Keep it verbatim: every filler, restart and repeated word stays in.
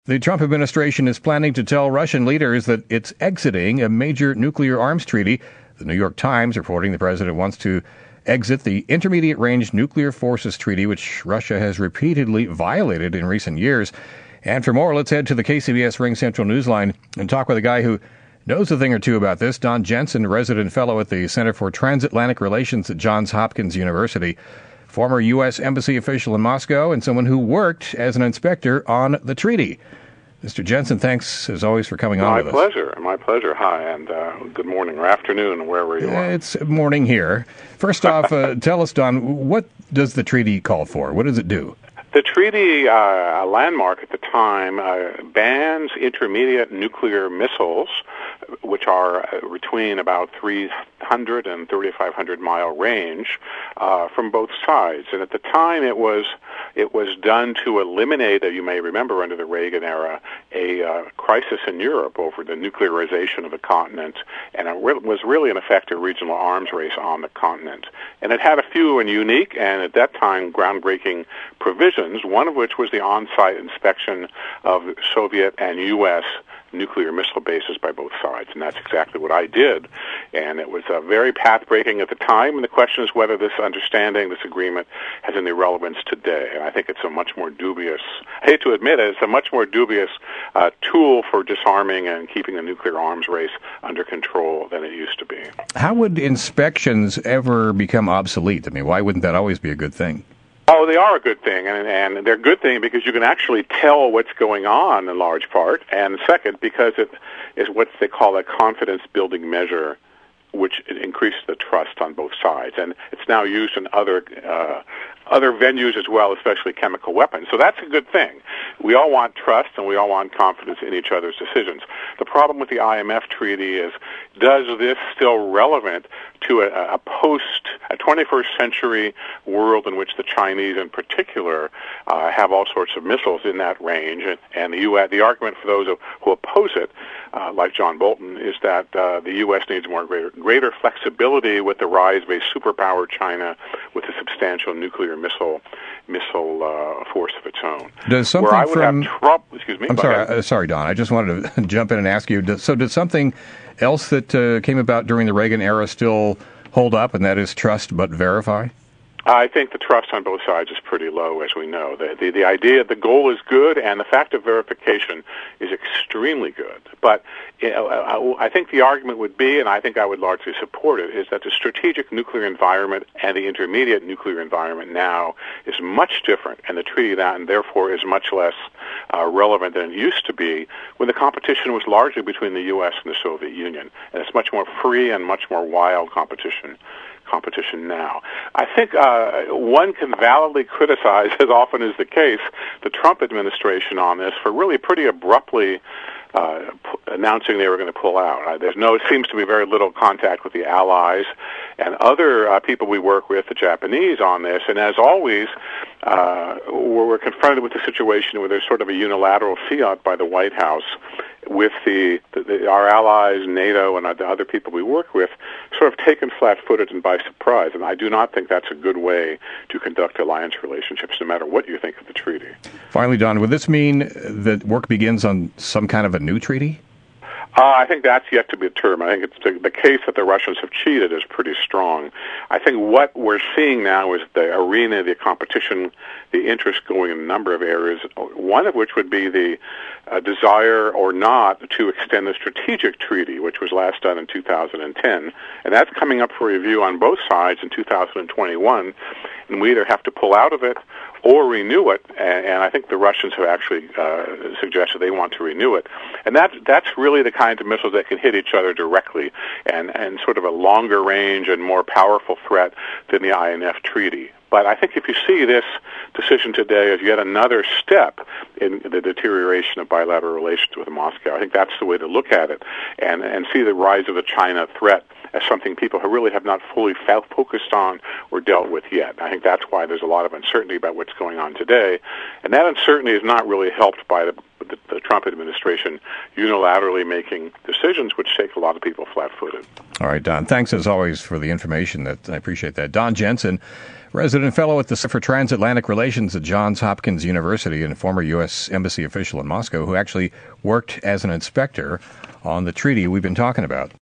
The Trump administration is planning to tell Russian leaders that it's exiting a major nuclear arms treaty. The New York Times reporting the president wants to exit the Intermediate Range Nuclear Forces Treaty, which Russia has repeatedly violated in recent years. And for more, let's head to the K C B S Ring Central Newsline and talk with a guy who knows a thing or two about this. Don Jensen, resident fellow at the Center for Transatlantic Relations at Johns Hopkins University, former U S Embassy official in Moscow, and someone who worked as an inspector on the treaty. Mister Jensen, thanks, as always, for coming on my with us. My pleasure. My pleasure. Hi, and uh, good morning or afternoon, wherever you are. It's morning here. First off, uh, tell us, Don, what does the treaty call for? What does it do? The treaty, uh, a landmark at the time, uh, bans intermediate nuclear missiles, which are between about three hundred and thirty-five hundred mile range, uh, from both sides. And at the time, it was it was done to eliminate, you may remember under the Reagan era, a uh, crisis in Europe over the nuclearization of the continent, and it re- was really, in effect, a regional arms race on the continent. And it had a few and unique, and at that time, groundbreaking provisions, one of which was the on-site inspection of Soviet and U S nuclear missile bases by both sides, and that's exactly what I did. And it was uh, very path-breaking at the time, and the question is whether this understanding, this agreement, has any relevance today. And I think it's a much more dubious, I hate to admit it, it's a much more dubious uh, tool for disarming and keeping the nuclear arms race under control than it used to be. How would inspections ever become obsolete? I mean, why wouldn't that always be a good thing? Oh, they are a good thing, and, and they're a good thing because you can actually tell what's going on in large part, and second, because it is what they call a confidence-building measure, which increases the trust on both sides, and it's now used in other uh, other venues as well, especially chemical weapons. So that's a good thing. We all want trust, and we all want confidence in each other's decisions. The problem with the I M F treaty is, does this still relevant to a, a post, a twenty-first century world in which the Chinese in particular uh, have all sorts of missiles in that range, and, and the U S, the argument for those who oppose it, uh, like John Bolton, is that uh, the U S needs more greater, greater flexibility with the rise of a superpower China with a substantial nuclear missile missile uh, force of its own. Does something Where I would from? Have trouble, excuse me. I'm sorry, uh, sorry, Don. I just wanted to jump in and ask you. Does, so, did something else that uh, came about during the Reagan era still hold up, and that is trust but verify? I think the trust on both sides is pretty low, as we know. The, the, the idea, the goal is good, and the fact of verification is extremely good. But you know, I think the argument would be, and I think I would largely support it, is that the strategic nuclear environment and the intermediate nuclear environment now is much different, and the treaty that, and therefore is much less uh, relevant than it used to be when the competition was largely between the U S and the Soviet Union. And it's much more free and much more wild competition. competition now. I think uh, one can validly criticize, as often is the case, the Trump administration on this for really pretty abruptly uh, p- announcing they were going to pull out. Uh, there's no, it seems to be very little contact with the allies and other uh, people we work with, the Japanese, on this. And as always, uh, we're, we're confronted with a situation where there's sort of a unilateral fiat by the White House with the, the, the our allies, NATO, and the other people we work with, sort of taken flat-footed and by surprise. And I do not think that's a good way to conduct alliance relationships, no matter what you think of the treaty. Finally, Don, would this mean that work begins on some kind of a new treaty? Uh, I think that's yet to be determined. I think it's the, the case that the Russians have cheated is pretty strong. I think what we're seeing now is the arena, the competition, the interest going in a number of areas, one of which would be the uh, desire or not to extend the strategic treaty, which was last done in two thousand ten. And that's coming up for review on both sides in two thousand twenty-one. And we either have to pull out of it or renew it, and, and I think the Russians have actually uh, suggested they want to renew it. And that, that's really the kinds of missiles that can hit each other directly, and, and sort of a longer range and more powerful threat than the I N F treaty. But I think if you see this decision today as yet another step in the deterioration of bilateral relations with Moscow, I think that's the way to look at it, and, and see the rise of the China threat as something people who really have not fully focused on or dealt with yet. I think that's why there's a lot of uncertainty about what's going on today, and that uncertainty is not really helped by the, the, the Trump administration unilaterally making decisions which take a lot of people flat-footed. All right, Don, thanks as always for the information. That I appreciate that. Don Jensen, resident fellow at the Center for Transatlantic Relations at Johns Hopkins University and former U S Embassy official in Moscow, who actually worked as an inspector on the treaty we've been talking about.